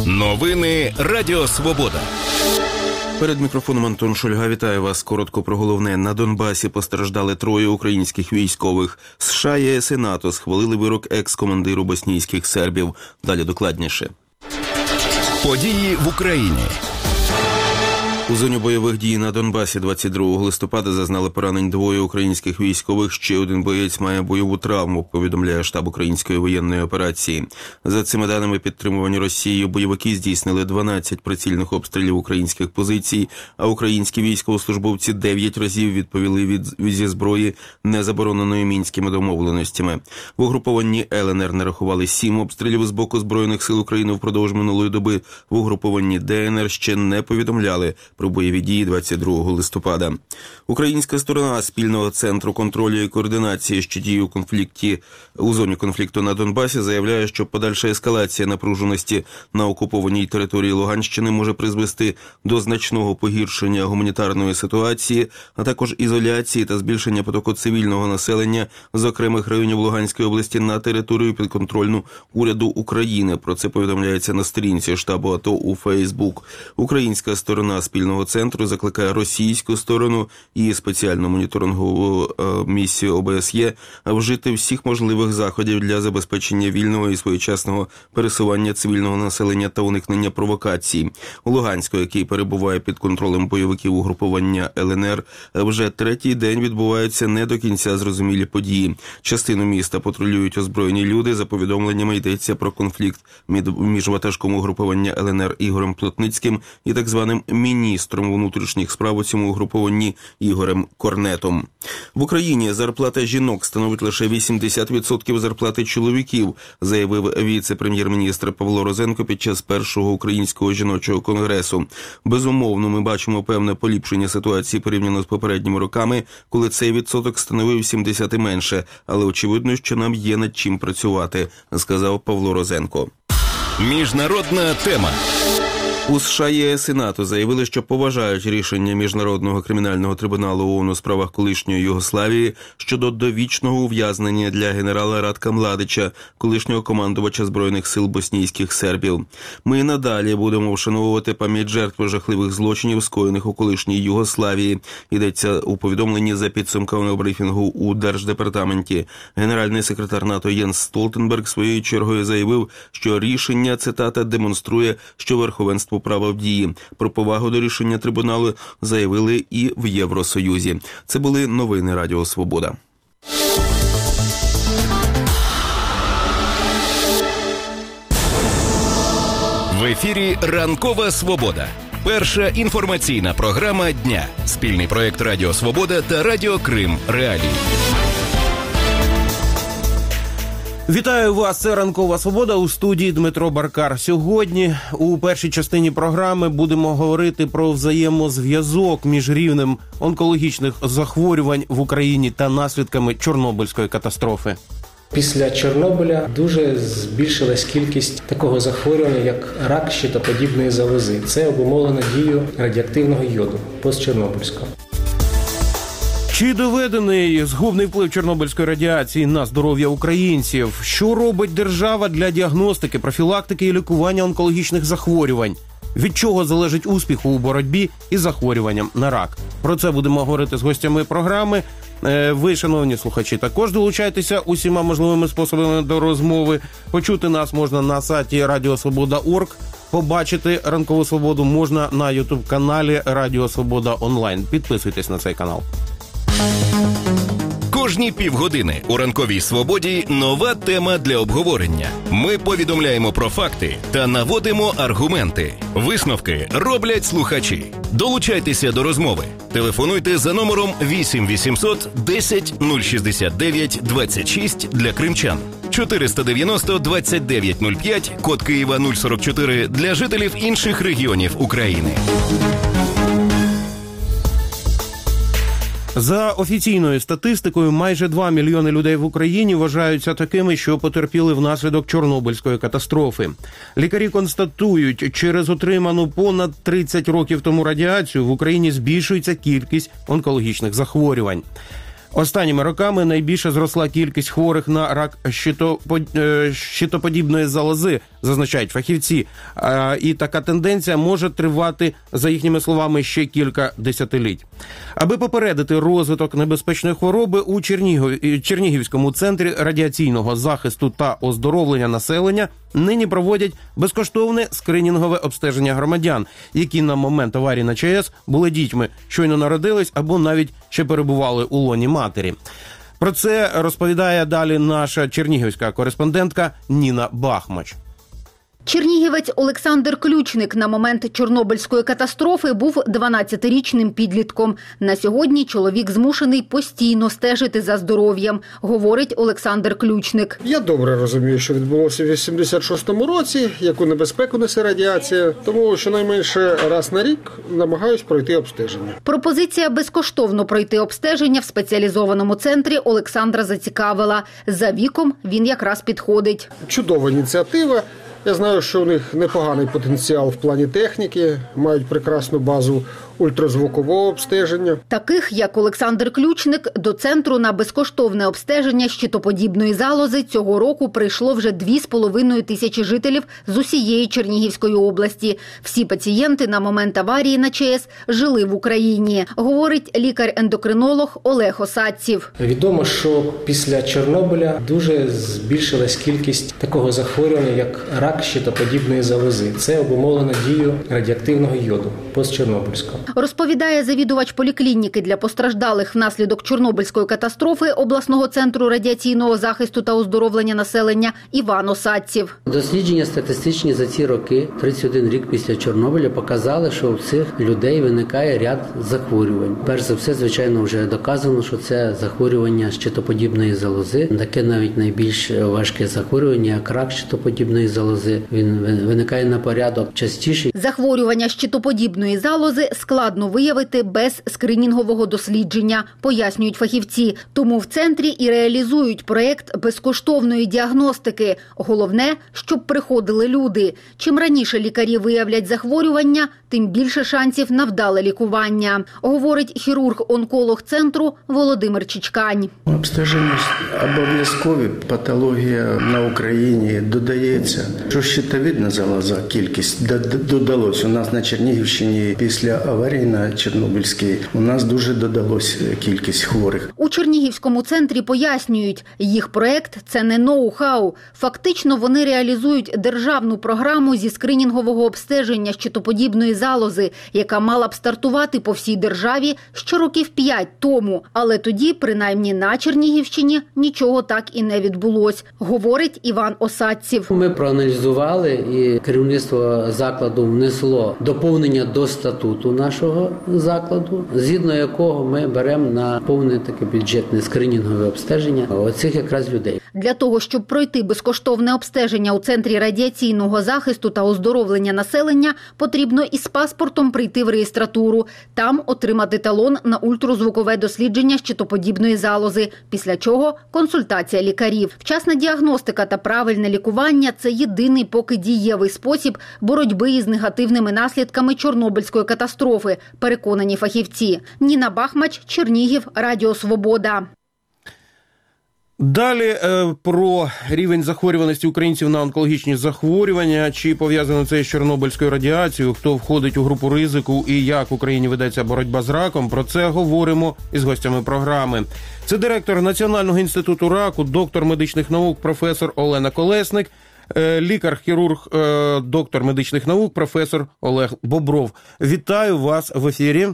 Новини Радіо Свобода. Перед мікрофоном Антон Шульга. Вітаю вас. Коротко про головне. На Донбасі постраждали 3 українських військових. США, ЄС і НАТО схвалили вирок екс-командиру боснійських сербів. Далі докладніше. Події в Україні. У зоні бойових дій на Донбасі 22 листопада зазнали поранень 2 українських військових. Ще один боєць має бойову травму, повідомляє штаб української воєнної операції. За цими даними, підтримувані Росією, бойовики здійснили 12 прицільних обстрілів українських позицій, а українські військовослужбовці 9 разів відповіли зі зброї, не забороненої мінськими домовленостями. В угрупованні ЛНР нарахували 7 обстрілів з боку Збройних сил України впродовж минулої доби. В угрупованні ДНР ще не повідомляли про бойові дії 22 листопада. Українська сторона спільного центру контролю і координації, що діє у зоні конфлікту на Донбасі, заявляє, що подальша ескалація напруженості на окупованій території Луганщини може призвести до значного погіршення гуманітарної ситуації, а також ізоляції та збільшення потоку цивільного населення з окремих районів Луганської області на територію підконтрольну уряду України. Про це повідомляється на сторінці штабу АТО у Фейсбук. Українська сторона спільного центру закликає російську сторону і спеціальну моніторингову місію ОБСЄ вжити всіх можливих заходів для забезпечення вільного і своєчасного пересування цивільного населення та уникнення провокацій. У Луганську, який перебуває під контролем бойовиків угруповання ЛНР, вже 3-й день відбуваються не до кінця зрозумілі події. Частину міста патрулюють озброєні люди. За повідомленнями йдеться про конфлікт між ватажком угруповання ЛНР Ігорем Плотницьким і так званим міністром внутрішніх справ у цьому угрупованні Ігорем Корнетом. В Україні зарплата жінок становить лише 80% зарплати чоловіків, заявив віце-прем'єр-міністр Павло Розенко під час першого українського жіночого конгресу. Безумовно, ми бачимо певне поліпшення ситуації порівняно з попередніми роками, коли цей відсоток становив 70 і менше, але очевидно, що нам є над чим працювати, сказав Павло Розенко. Міжнародна тема. У США, ЄС і НАТО заявили, що поважають рішення Міжнародного кримінального трибуналу ООН у справах колишньої Югославії щодо довічного ув'язнення для генерала Радка Младича, колишнього командувача Збройних сил боснійських сербів. Ми надалі будемо вшановувати пам'ять жертв жахливих злочинів, скоєних у колишній Югославії. Йдеться у повідомленні за підсумками брифінгу у Держдепартаменті. Генеральний секретар НАТО Єнс Столтенберг своєю чергою заявив, що рішення, цитата, демонструє, що верховенство права в дії. Про повагу до рішення трибуналу заявили і в Євросоюзі. Це були новини Радіо Свобода. В ефірі «Ранкова Свобода». Перша інформаційна програма дня. Спільний проєкт Радіо Свобода та Радіо Крим Реалії. Вітаю вас, це «Ранкова Свобода», у студії Дмитро Баркар. Сьогодні у першій частині програми будемо говорити про взаємозв'язок між рівнем онкологічних захворювань в Україні та наслідками Чорнобильської катастрофи. Після Чорнобиля дуже збільшилась кількість такого захворювання, як рак щитоподібної залози. Це обумовлено дією радіоактивного йоду постчорнобильського. Чи доведений згубний вплив чорнобильської радіації на здоров'я українців? Що робить держава для діагностики, профілактики і лікування онкологічних захворювань? Від чого залежить успіх у боротьбі із захворюванням на рак? Про це будемо говорити з гостями програми. Ви, шановні слухачі, також долучайтеся усіма можливими способами до розмови. Почути нас можна на сайті radiosvoboda.org. Побачити «Ранкову Свободу» можна на YouTube-каналі «Радіо Свобода онлайн». Підписуйтесь на цей канал. Кожні півгодини у «Ранковій Свободі» нова тема для обговорення. Ми повідомляємо про факти та наводимо аргументи. Висновки роблять слухачі. Долучайтеся до розмови. Телефонуйте за номером 8 800 10 069 26 для кримчан. 490 29 05, код Києва 044 для жителів інших регіонів України. За офіційною статистикою, майже 2 мільйони людей в Україні вважаються такими, що потерпіли внаслідок Чорнобильської катастрофи. Лікарі констатують, через отриману понад 30 років тому радіацію в Україні збільшується кількість онкологічних захворювань. Останніми роками найбільше зросла кількість хворих на рак щитоподібної залози, зазначають фахівці. І така тенденція може тривати, за їхніми словами, ще кілька десятиліть. Аби попередити розвиток небезпечної хвороби, у Чернігівському центрі радіаційного захисту та оздоровлення населення нині проводять безкоштовне скринінгове обстеження громадян, які на момент аварії на ЧАЕС були дітьми, щойно народились або навіть ще перебували у лоні матері. Про це розповідає далі наша чернігівська кореспондентка Ніна Бахмач. Чернігівець Олександр Ключник на момент Чорнобильської катастрофи був 12-річним підлітком. На сьогодні чоловік змушений постійно стежити за здоров'ям, говорить Олександр Ключник. Я добре розумію, що відбулося в 86-му році, яку небезпеку несе радіація, тому щонайменше раз на рік намагаюсь пройти обстеження. Пропозиція безкоштовно пройти обстеження в спеціалізованому центрі Олександра зацікавила. За віком він якраз підходить. Чудова ініціатива. Я знаю, що у них непоганий потенціал в плані техніки, мають прекрасну базу ультразвукового обстеження. Таких, як Олександр Ключник, до центру на безкоштовне обстеження щитоподібної залози цього року прийшло вже 2,5 тисячі жителів з усієї Чернігівської області. Всі пацієнти на момент аварії на ЧАЕС жили в Україні, говорить лікар-ендокринолог Олег Осадців. Відомо, що після Чорнобиля дуже збільшилась кількість такого захворювання, як рак щитоподібної залози. Це обумовлено дією радіоактивного йоду постчорнобильського. Розповідає завідувач поліклініки для постраждалих внаслідок Чорнобильської катастрофи обласного центру радіаційного захисту та оздоровлення населення Іван Осадців. Дослідження статистичні за ці роки, 31 рік після Чорнобиля, показали, що у цих людей виникає ряд захворювань. Перш за все, звичайно, вже доказано, що це захворювання щитоподібної залози. Таке навіть найбільш важке захворювання, як рак щитоподібної залози. Він виникає на порядок частіше. Захворювання щитоподібної залози складно виявити без скринінгового дослідження, пояснюють фахівці. Тому в центрі і реалізують проєкт безкоштовної діагностики. Головне, щоб приходили люди. Чим раніше лікарі виявлять захворювання, тим більше шансів на вдале лікування, говорить хірург-онколог центру Володимир Чичкань. Обстеження обов'язкові, патологія на Україні додається. Що щитовидна залоза, кількість додалось. У нас на Чернігівщині після аварії на Чорнобильській у нас дуже додалось кількість хворих. У Чернігівському центрі пояснюють, їх проект – це не ноу-хау. Фактично вони реалізують державну програму зі скринінгового обстеження щитоподібної залози, яка мала б стартувати по всій державі ще років 5 тому. Але тоді, принаймні на Чернігівщині, нічого так і не відбулось, говорить Іван Осадців. Ми проаналізували, і керівництво закладу внесло доповнення до статуту нашого закладу, згідно якого ми беремо на повне таке бюджетне скринінгове обстеження оцих якраз людей. Для того, щоб пройти безкоштовне обстеження у Центрі радіаційного захисту та оздоровлення населення, потрібно із паспортом прийти в реєстратуру. Там отримати талон на ультразвукове дослідження щитоподібної залози, після чого консультація лікарів. Вчасна діагностика та правильне лікування – це єдиний поки дієвий спосіб боротьби із негативними наслідками Чорнобильської катастрофи, переконані фахівці. Ніна Бахмач, Чернігів, Радіо Свобода. Далі про рівень захворюваності українців на онкологічні захворювання, чи пов'язано це з Чорнобильською радіацією, хто входить у групу ризику і як в Україні ведеться боротьба з раком. Про це говоримо із гостями програми. Це директор Національного інституту раку, доктор медичних наук, професор Олена Колесник, лікар-хірург, доктор медичних наук, професор Олег Бобров. Вітаю вас в ефірі.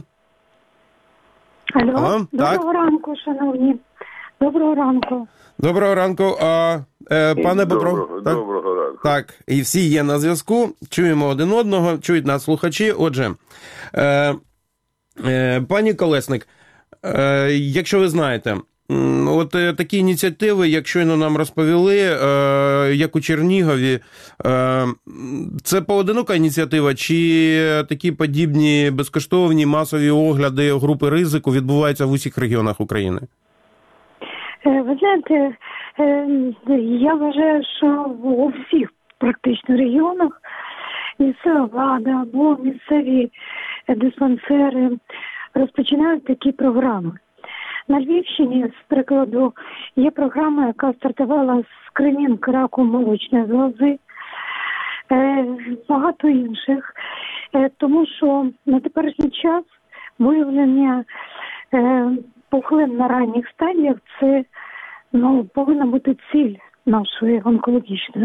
Алло, доброго ранку, шановні. Доброго ранку. Доброго ранку. Пане Бобров. Доброго ранку. Так, і всі є на зв'язку, чуємо один одного, чують нас слухачі. Отже, пані Колесник, якщо ви знаєте, от такі ініціативи, як щойно нам розповіли, як у Чернігові, це поодинока ініціатива, чи такі подібні безкоштовні масові огляди групи ризику відбуваються в усіх регіонах України? Ви знаєте, я вважаю, що у всіх практично регіонах місцева влада або місцеві диспансери розпочинають такі програми. На Львівщині, з прикладу, є програма, яка стартувала з скринінг раку молочної залози, багато інших, тому що на теперішній час виявлення пухлин на ранніх стадіях – це повинна бути ціль нашої онкологічної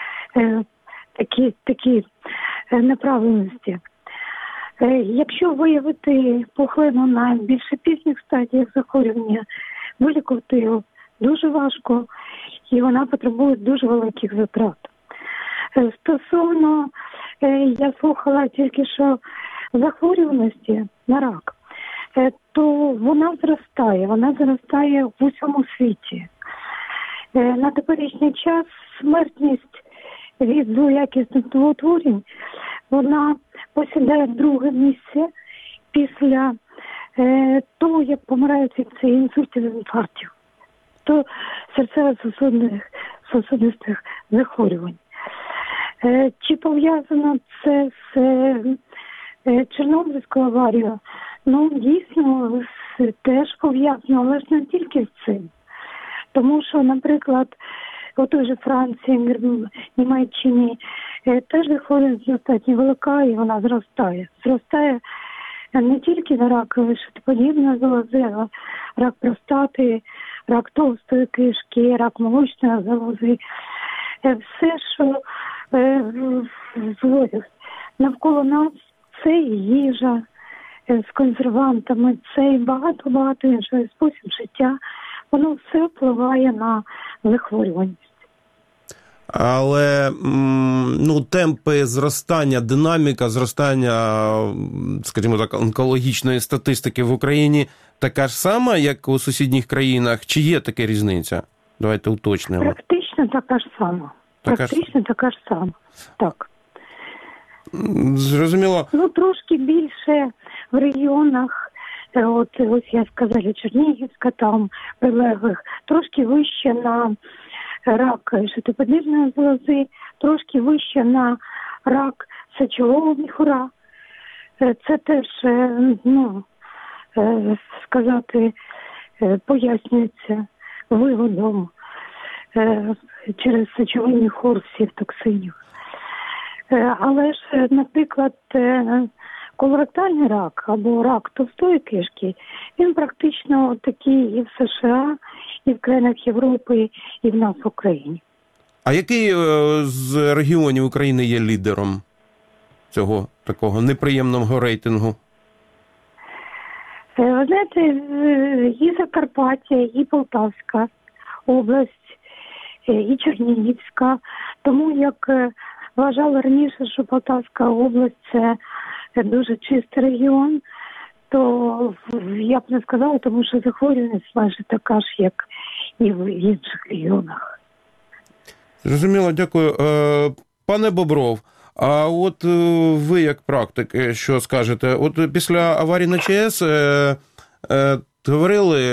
такі неправильності. Якщо виявити пухлину на більш пізніх стадіях захворювання, вилікувати його дуже важко і вона потребує дуже великих затрат. Стосовно, я слухала тільки що захворюваності на рак, то вона зростає в усьому світі. На теперішній час смертність від злоякісних новоутворень, вона посідає друге місце після того, як помирають від інсультів і інфарктів, то серцево-сосудистих захворювань. Чи пов'язано це з Чорнобильською аварією? Дійсно, теж пов'язано, але ж не тільки з цим. Тому що, наприклад, у той же Франції, Німеччині теж захворюваність достатньо велика і вона зростає. Зростає не тільки на рак шитоподібної залози, а рак простати, рак товстої кишки, рак молочної залози. Все, що навколо нас, це і їжа з консервантами, це і багато іншого спосіб життя. Воно все впливає на захворюваність. Але темпи зростання, динаміка зростання, скажімо так, онкологічної статистики в Україні така ж сама, як у сусідніх країнах? Чи є така різниця? Давайте уточнимо. Практично така ж сама. Така ж сама. Так. Зрозуміло. Трошки більше в регіонах, ось я сказала, Чернігівська, там прилеглих, трошки вище на рак шитоподібної залози, трошки вище на рак сечового міхура. Це теж, пояснюється виводом через сечовий міхур всіх токсинів. Але ж, наприклад, колоректальний рак або рак товстої кишки, він практично такий і в США, і в країнах Європи, і в нас в Україні. А який з регіонів України є лідером цього такого неприємного рейтингу? Ви знаєте, і Закарпаття, і Полтавська область, і Чернігівська. Тому як вважали раніше, що Полтавська область – це дуже чистий регіон, то я б не сказала, тому що захворюваність майже така ж, як і в інших регіонах. Зрозуміло, дякую. Пане Бобров, а от ви як практик, що скажете? От після аварії на ЧАЕС говорили,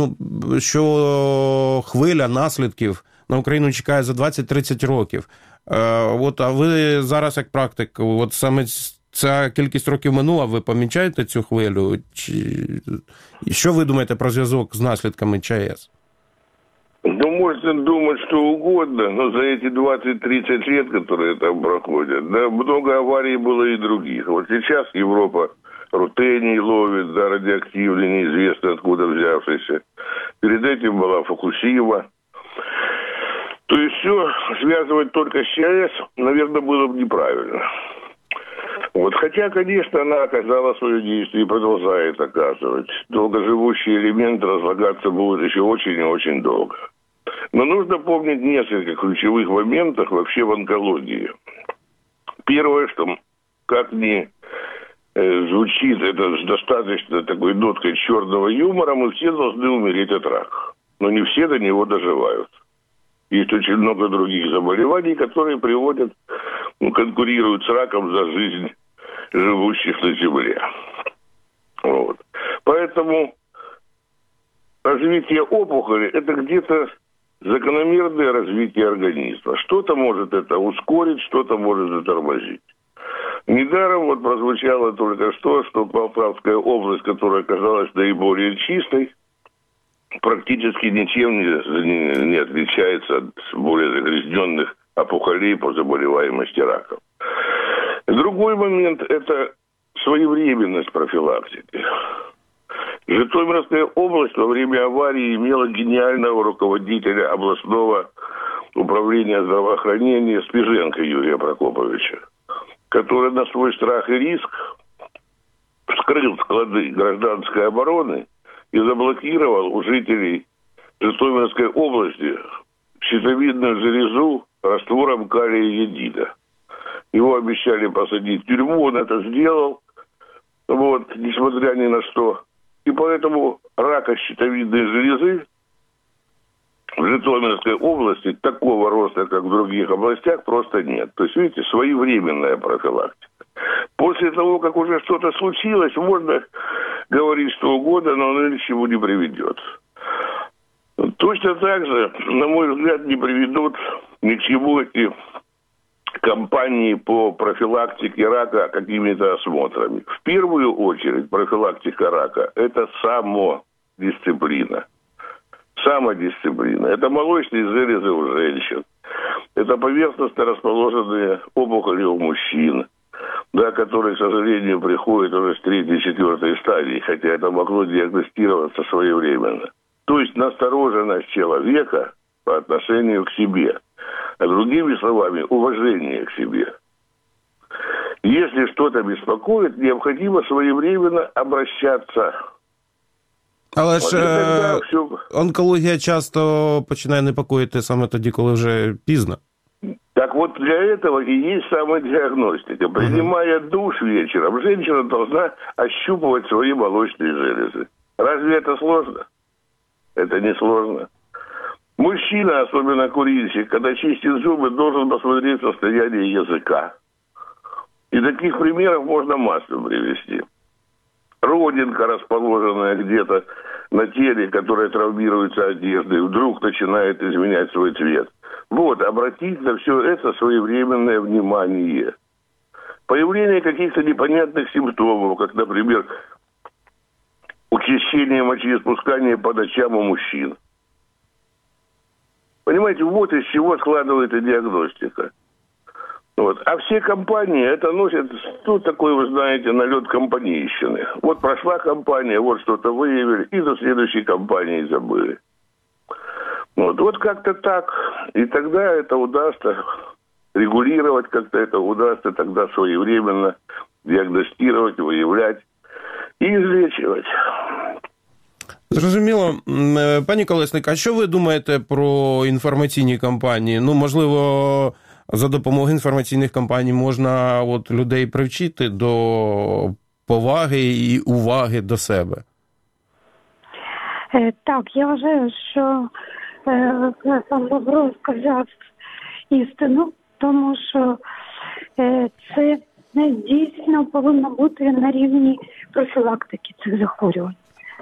що хвиля наслідків на Україну чекає за 20-30 років. А ви зараз як практик, от саме ця кількість років минула, ви помічаєте цю хвилю? Що ви думаєте про зв'язок з наслідками ЧАЕС? Можно думать что угодно, но за эти 20-30 лет, которые там проходят, много аварий было и других. Вот сейчас Европа рутений ловит, радиоактивный, неизвестно откуда взявшийся. Перед этим была Фукусима. То есть все связывать только с ЧАЭС, наверное, было бы неправильно. Хотя, конечно, она оказала свое действие и продолжает оказывать. Долгоживущий элемент разлагаться будет еще очень и очень долго. Но нужно помнить несколько ключевых моментов вообще в онкологии. Первое, что как ни звучит это с достаточно такой ноткой черного юмора, мы все должны умереть от рака. Но не все до него доживают. Есть очень много других заболеваний, которые приводят, конкурируют с раком за жизнь живущих на Земле. Поэтому развитие опухоли – это где-то закономерное развитие организма. Что-то может это ускорить, что-то может затормозить. Недаром прозвучало только что Полтавская область, которая оказалась наиболее чистой, практически ничем не отличается от более загрязненных опухолей по заболеваемости раком. Другой момент – это своевременность профилактики. Житомирская область во время аварии имела гениального руководителя областного управления здравоохранения Спиженко Юрия Прокоповича, который на свой страх и риск вскрыл склады гражданской обороны и заблокировал у жителей Житомирской области щитовидную железу раствором калия йодида. Его обещали посадить в тюрьму, он это сделал, несмотря ни на что. И поэтому рака щитовидной железы в Житомирской области такого роста, как в других областях, просто нет. То есть, видите, своевременная профилактика. После того, как уже что-то случилось, можно говорить что угодно, но оно ни к чему не приведет. Точно так же, на мой взгляд, не приведут ни к чему эти кампании по профилактике рака какими-то осмотрами. В первую очередь профилактика рака – это самодисциплина. Самодисциплина. Это молочные железы у женщин. Это поверхностно расположенные опухоли у мужчин, которые, к сожалению, приходят уже с 3-4 стадии, хотя это могло диагностироваться своевременно. То есть настороженность человека по отношению к себе. А другими словами, уважение к себе. Если что-то беспокоит, необходимо своевременно обращаться. Але ж онкологія часто починає непокоїти саме тоді, коли вже пізно. Так вот, для этого и есть самодиагностика. Принимая душ вечером, женщина должна ощупывать свои молочные железы. Разве это сложно? Это не сложно. Мужчина, особенно курильщик, когда чистит зубы, должен посмотреть состояние языка. И таких примеров можно массу привести. Родинка, расположенная где-то на теле, которая травмируется одеждой, вдруг начинает изменять свой цвет. Обратить на все это своевременное внимание. Появление каких-то непонятных симптомов, как, например, учащение мочеиспускания по ночам у мужчин. Понимаете, вот из чего складывается диагностика. А все компании это носят, такой, вы знаете, налет компанейщины. Прошла компания, что-то выявили, и до следующей компании забыли. Как-то так. И тогда это удастся регулировать, как-то это удастся тогда своевременно диагностировать, выявлять и излечивать. Зрозуміло. Пані Колесник, а що ви думаєте про інформаційні кампанії? Можливо, за допомогою інформаційних кампаній можна людей привчити до поваги і уваги до себе? Так, я вважаю, що пан Бобров сказав істину, тому що це дійсно повинно бути на рівні профілактики цих захворювань.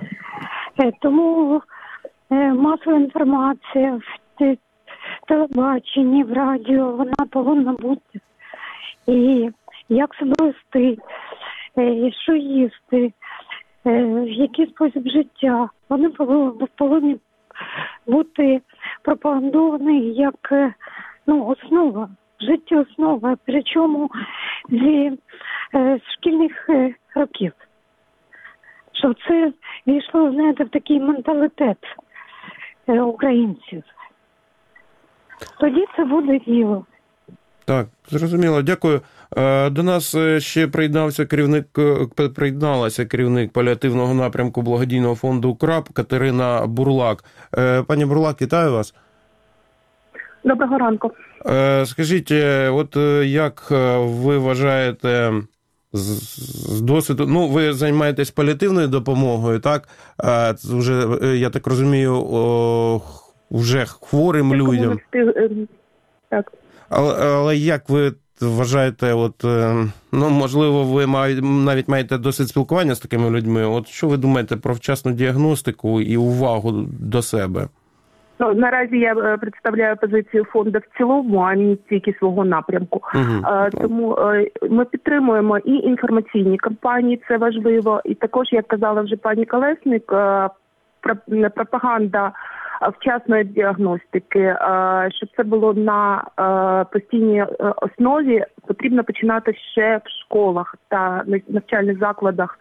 Тому масова інформація в телебаченні, в радіо, вона повинна бути. І як себе вести, і що їсти, в який спосіб життя. Вони повинні бути пропагандовані як основа, життєоснова, причому зі шкільних років. Щоб це війшло, знаєте, в такий менталітет українців. Тоді це буде діло. Так, зрозуміло, дякую. До нас ще приєдналася керівник паліативного напрямку благодійного фонду «КРАП» Катерина Бурлак. Пані Бурлак, вітаю вас. Доброго ранку. Скажіть, як ви вважаєте з досвіду, ви займаєтесь паліативною допомогою, так? Вже, я так розумію, вже хворим людям. Так. Але як ви вважаєте, можливо, ви навіть маєте досвід спілкування з такими людьми, що ви думаєте про вчасну діагностику і увагу до себе? Наразі я представляю позицію фонду в цілому, а не тільки свого напрямку. Тому ми підтримуємо і інформаційні кампанії, це важливо. І також, як казала вже пані Колесник, пропаганда вчасної діагностики, щоб це було на постійній основі, потрібно починати ще в школах та навчальних закладах.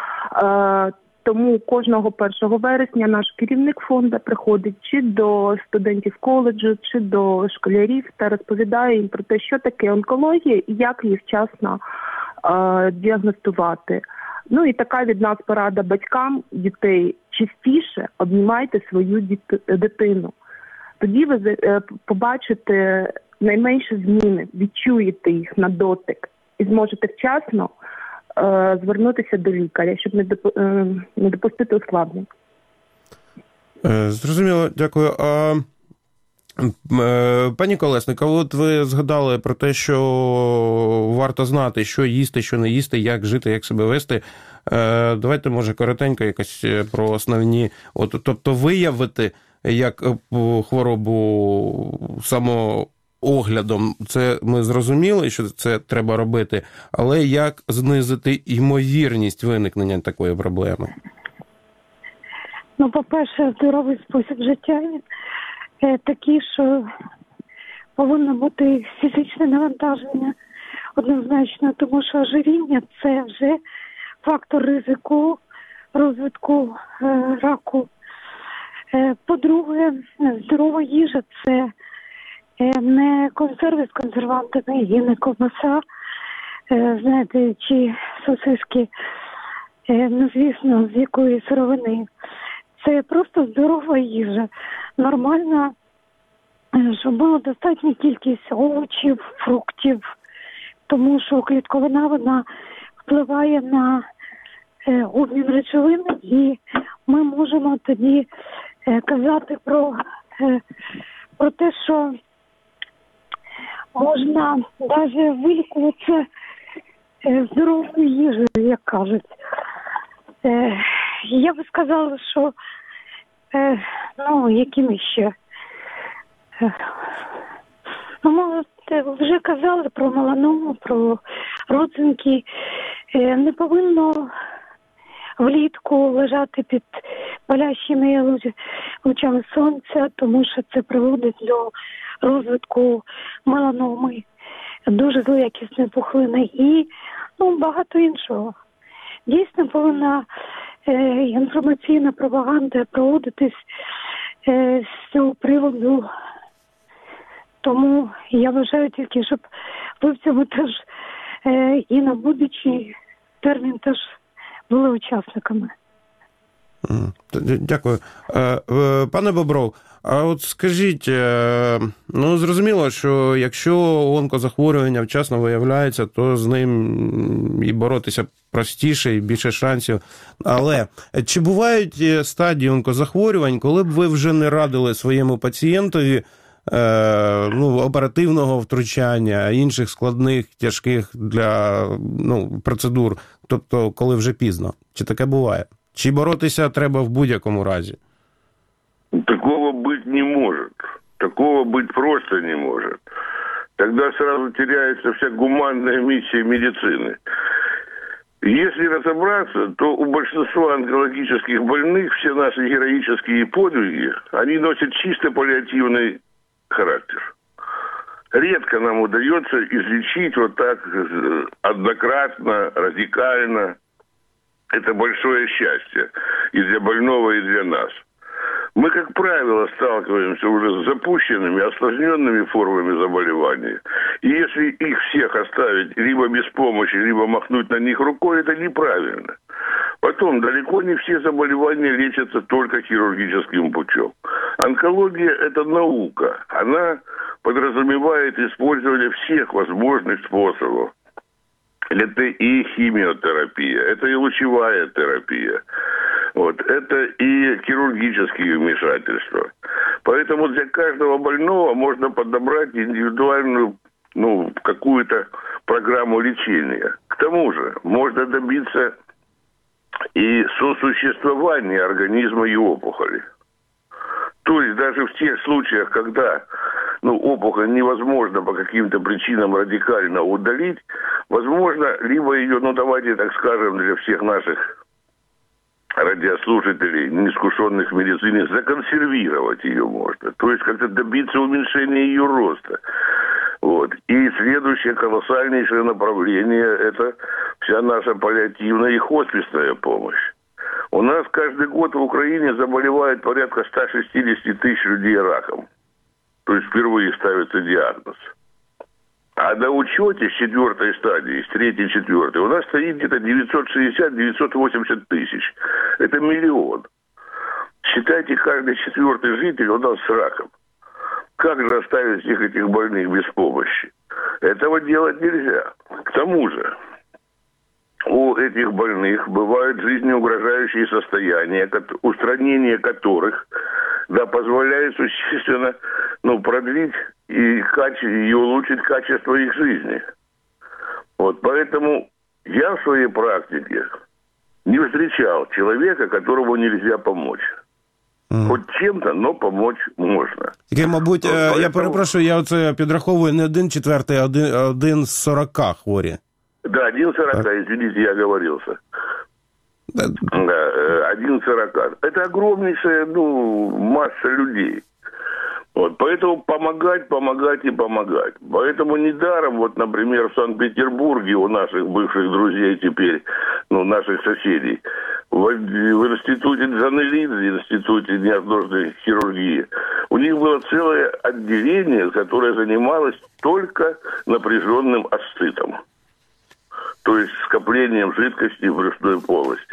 Тому кожного 1 вересня наш керівник фонду приходить чи до студентів коледжу, чи до школярів та розповідає їм про те, що таке онкологія і як її вчасно діагностувати. Ну і така від нас порада батькам дітей: частіше обнімайте свою дитину. Тоді ви побачите найменші зміни, відчуєте їх на дотик і зможете вчасно звернутися до лікаря, щоб не допустити ускладнень. Зрозуміло, дякую. Пані Колесник, от ви згадали про те, що варто знати, що їсти, що не їсти, як жити, як себе вести. Давайте, може, коротенько якось про основні, тобто виявити як хворобу самооглядом, це ми зрозуміли, що це треба робити, але як знизити ймовірність виникнення такої проблеми? Ну, по-перше, здоровий спосіб життя такий, що повинно бути фізичне навантаження однозначно, тому що ожиріння – це вже фактор ризику розвитку раку. По-друге, здорова їжа – це не консерви з консервантами і не ковбаса, знаєте, чи сосиски, ну, звісно, з якої сировини. Це просто здорова їжа. Нормальна, щоб була достатня кількість овочів, фруктів, тому що клітковина, вона впливає на обмін речовин, і ми можемо тоді казати про те, що можна навіть вилікуватися здоровою їжею, як кажуть. Я би сказала, що якими ще? Ми вже казали про меланому, про родзинки. Не повинно влітку лежати під палящими лучами сонця, тому що це приводить до розвитку меланоми, дуже злоякісної пухлини і багато іншого. Дійсно повинна інформаційна пропаганда проводитись з цього приводу. Тому я вважаю тільки, щоб ви в цьому теж і на будучий термін теж були учасниками. Дякую. Пане Бобров, а от скажіть, зрозуміло, що якщо онкозахворювання вчасно виявляється, то з ним і боротися простіше, і більше шансів. Але чи бувають стадії онкозахворювань, коли б ви вже не радили своєму пацієнтові оперативного втручання, інших складних, тяжких для процедур, тобто коли вже пізно? Чи таке буває? Чи боротися треба в будь-якому разі? Такого быть не может. Такого быть просто не может. Тогда сразу теряется вся гуманная миссия медицины. Если разобраться, то у большинства онкологических больных все наши героические подвиги, они носят чисто паллиативный характер. Редко нам удается излечить вот так однократно, радикально. Это большое счастье и для больного, и для нас. Мы, как правило, сталкиваемся уже с запущенными, осложненными формами заболевания. И если их всех оставить либо без помощи, либо махнуть на них рукой, это неправильно. Потом, далеко не все заболевания лечатся только хирургическим путем. Онкология – это наука. Она подразумевает использование всех возможных способов. Это и химиотерапия, это и лучевая терапия, это и хирургические вмешательства. Поэтому для каждого больного можно подобрать индивидуальную, какую-то программу лечения. К тому же можно добиться и сосуществования организма и опухоли. То есть даже в тех случаях, когда опухоль невозможно по каким-то причинам радикально удалить, возможно, либо ее, давайте так скажем, для всех наших радиослушателей, неискушенных в медицине, законсервировать ее можно. То есть как-то добиться уменьшения ее роста. Вот. И следующее колоссальнейшее направление – это вся наша паллиативная и хосписная помощь. У нас каждый год в Украине заболевает порядка 160 тысяч людей раком. То есть впервые ставится диагноз. А на учете с 4-й стадии, с 3-й, 4-й, у нас стоит где-то 960-980 тысяч. Это миллион. Считайте, каждый 4-й житель у нас с раком. Как же оставить всех этих больных без помощи? Этого делать нельзя. К тому же, у этих больных бывают жизнеугрожающие состояния, устранение которых позволяет существенно продлить и улучшить качество их жизни. Вот поэтому я в своей практике не встречал человека, которому нельзя помочь. Хоч чим-то, но помочь можна. Тільки, мабуть, я перепрошую, я оце підраховую не 1/4, а 1 з 40 хворі. Да, 1 з 40, извините, я оговорился. Да, 1 з 40. Это огромнейшая, масса людей. Вот, поэтому помогать и помогать. Поэтому недаром, например, в Санкт-Петербурге у наших бывших друзей теперь, наших соседей, в институте Дзанелидзе, институте неотложной хирургии, у них было целое отделение, которое занималось только напряженным асцитом. То есть скоплением жидкости в брюшной полости.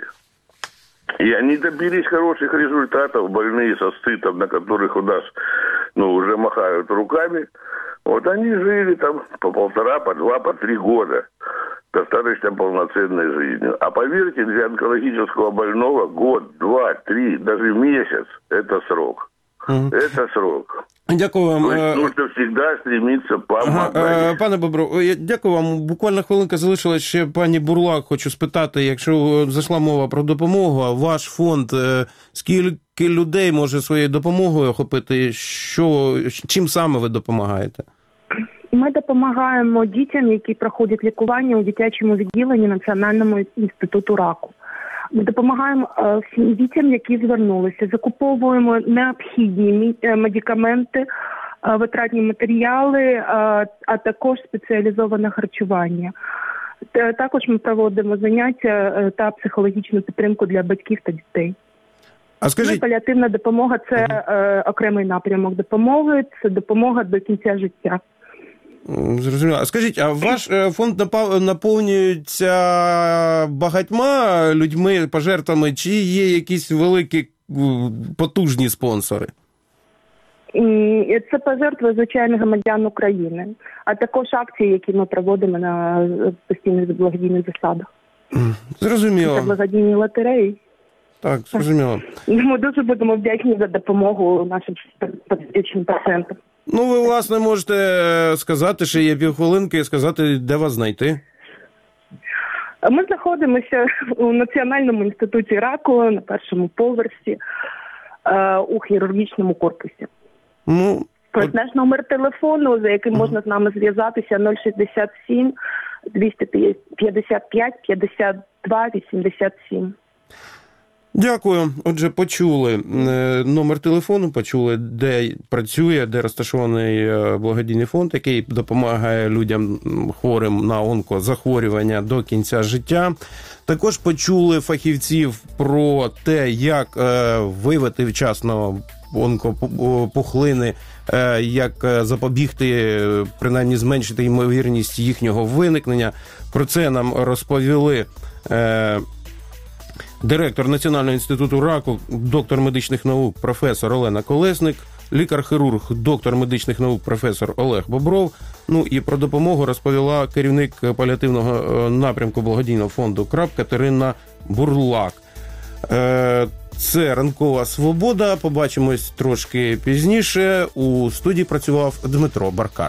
И они добились хороших результатов, больные со асцитом, на которых у нас уже махают руками. Вот они жили там по 1,5, по 2, по 3 года достаточно полноценной жизнью. А поверьте, для онкологического больного год, 2, 3, даже месяц – это срок. Это срок. Дякую вам. Нужно завжди стремитися допомагати. Пане Бобров, дякую вам. Буквально хвилинка залишилась ще пані Бурлак. Хочу спитати, якщо зайшла мова про допомогу, а ваш фонд скільки людей може своєю допомогою охопити? Чим саме ви допомагаєте? Ми допомагаємо дітям, які проходять лікування у дитячому відділенні Національного інституту раку. Ми допомагаємо всім дітям, які звернулися. Закуповуємо необхідні медикаменти, витратні матеріали, а також спеціалізоване харчування. Також ми проводимо заняття та психологічну підтримку для батьків та дітей. А скажіть... Паліативна допомога – це окремий напрямок допомоги, це допомога до кінця життя. Зрозуміло. А скажіть, а ваш фонд наповнюється багатьма людьми, пожертвами, чи є якісь великі потужні спонсори? Це пожертви звичайних громадян України, а також акції, які ми проводимо на постійних благодійних засадах. Зрозуміло. Це благодійні лотереї. Так, зрозуміло. Ми дуже будемо вдячні за допомогу нашим патріотичним пацієнтам. Ви, власне, можете сказати, що є півхвилинки, і сказати, де вас знайти. Ми знаходимося у Національному інституті раку на 1-му поверсі у хірургічному корпусі. Наш номер телефону, за яким можна з нами зв'язатися, 067 255 52 87. Дякую. Отже, почули номер телефону, почули, де працює, де розташований благодійний фонд, який допомагає людям хворим на онкозахворювання до кінця життя. Також почули фахівців про те, як виявити вчасно онкопухлини, як запобігти, принаймні зменшити ймовірність їхнього виникнення. Про це нам розповіли директор Національного інституту раку, доктор медичних наук професор Олена Колесник, лікар-хірург, доктор медичних наук професор Олег Бобров. І про допомогу розповіла керівник паліативного напрямку благодійного фонду КРАП Катерина Бурлак. Це «Ранкова свобода». Побачимось трошки пізніше. У студії працював Дмитро Баркар.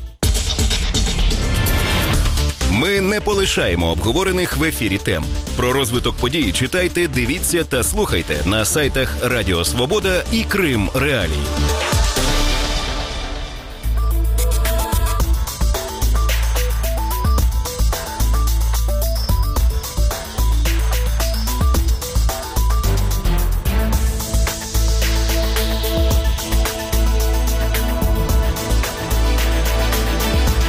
Ми не полишаємо обговорених в ефірі тем. Про розвиток подій читайте, дивіться та слухайте на сайтах Радіо Свобода і Крим Реалії.